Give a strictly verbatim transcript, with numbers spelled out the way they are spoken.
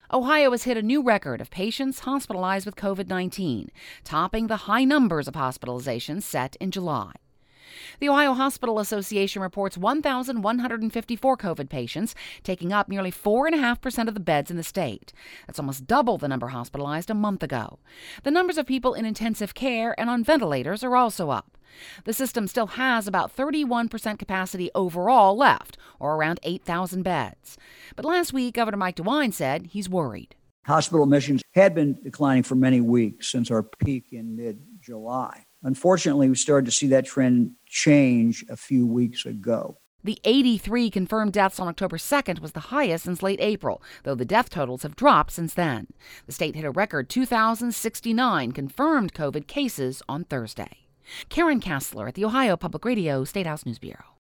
Ohio has hit a new record of patients hospitalized with covid nineteen, topping the high numbers of hospitalizations set in July. The Ohio Hospital Association reports one thousand one hundred fifty-four COVID patients, taking up nearly four point five percent of the beds in the state. That's almost double the number hospitalized a month ago. The numbers of people in intensive care and on ventilators are also up. The system still has about thirty-one percent capacity overall left, or around eight thousand beds. But last week, Governor Mike DeWine said he's worried. Hospital admissions had been declining for many weeks since our peak in mid-July. Unfortunately, we started to see that trend change a few weeks ago. The eighty-three confirmed deaths on October second was the highest since late April, though the death totals have dropped since then. The state hit a record two thousand sixty-nine confirmed COVID cases on Thursday. Karen Kassler at the Ohio Public Radio State House News Bureau.